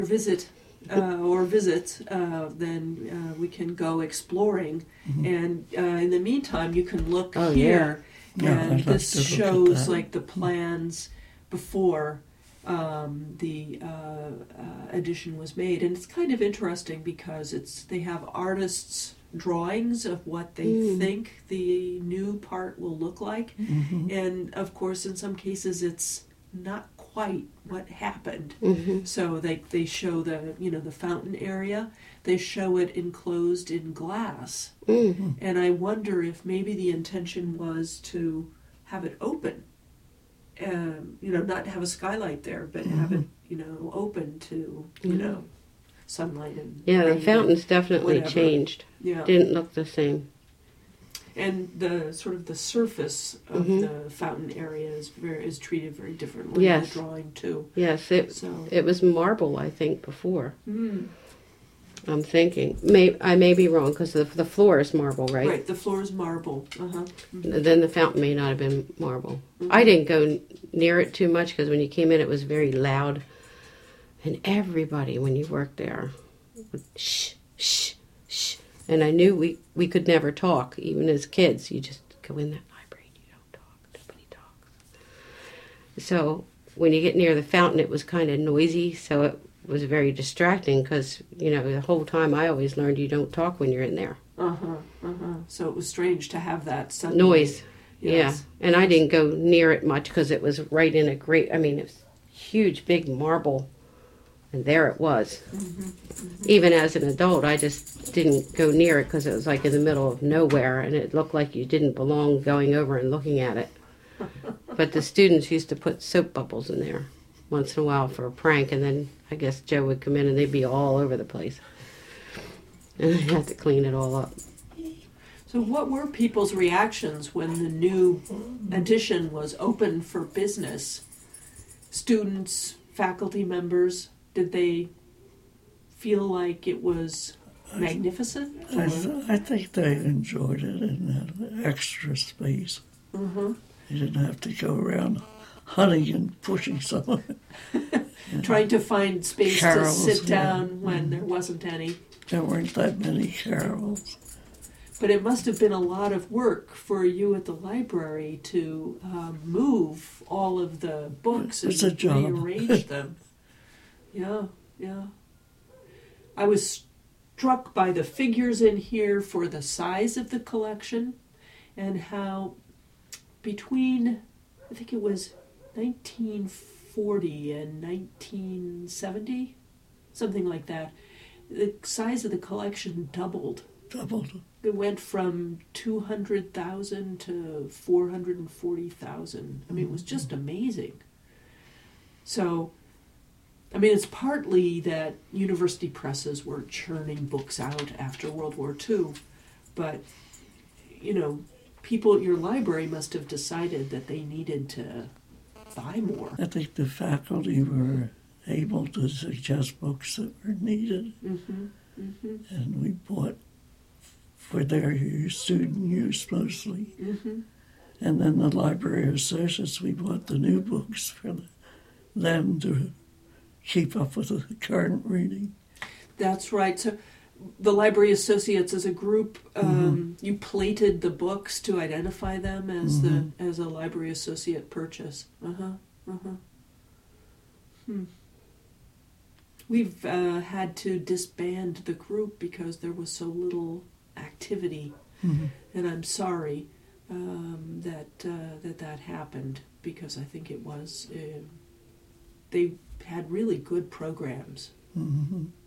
visit or visits, then we can go exploring. And in the meantime, you can look here, and this shows like the plans before the edition was made. And it's kind of interesting because they have artists' drawings of what they think the new part will look like. And of course, in some cases, it's not quite what happened. So they show the fountain area. They show it enclosed in glass. And I wonder if maybe the intention was to have it open. Not have a skylight there, but have it, open to, sunlight and the fountains definitely changed. Yeah. Didn't look the same. And the surface of the fountain area is treated very differently in the drawing too. Yes, it was marble, I think, before. I'm thinking. I may be wrong because the floor is marble, right? Right, the floor is marble. Then the fountain may not have been marble. I didn't go near it too much because when you came in, it was very loud. And everybody, when you worked there, would shh, shh, shh. And I knew we could never talk, even as kids. You just go in that library and you don't talk. Nobody talks. So when you get near the fountain, it was kind of noisy, so it was very distracting because, the whole time I always learned you don't talk when you're in there. So it was strange to have that sudden noise. Yes. Yeah. And I didn't go near it much because it was right in it was huge, big marble. And there it was. Even as an adult, I just didn't go near it because it was like in the middle of nowhere, and it looked like you didn't belong going over and looking at it. But the students used to put soap bubbles in there once in a while for a prank, and then I guess Joe would come in and they'd be all over the place. And I had to clean it all up. So what were people's reactions when the new edition was open for business? Students, faculty members, did they feel like it was magnificent? I think they enjoyed it in that extra space. You didn't have to go around hunting and pushing someone. Trying to find space to sit down when there wasn't any. There weren't that many carols. But it must have been a lot of work for you at the library to move all of the books and rearrange them. Yeah. I was struck by the figures in here for the size of the collection and how between, I think it was 1940 and 1970, something like that, the size of the collection doubled. It went from 200,000 to 440,000. I mean, it was just amazing. So, it's partly that university presses were churning books out after World War II, but, people at your library must have decided that they needed to buy more. I think the faculty were able to suggest books that were needed, and we bought for their student use mostly. And then the library associates, we bought the new books for them to keep up with the current reading. That's right. So the library associates as a group, you plated the books to identify them as a library associate purchase. We've had to disband the group because there was so little activity, and I'm sorry that happened, because I think it was they had really good programs.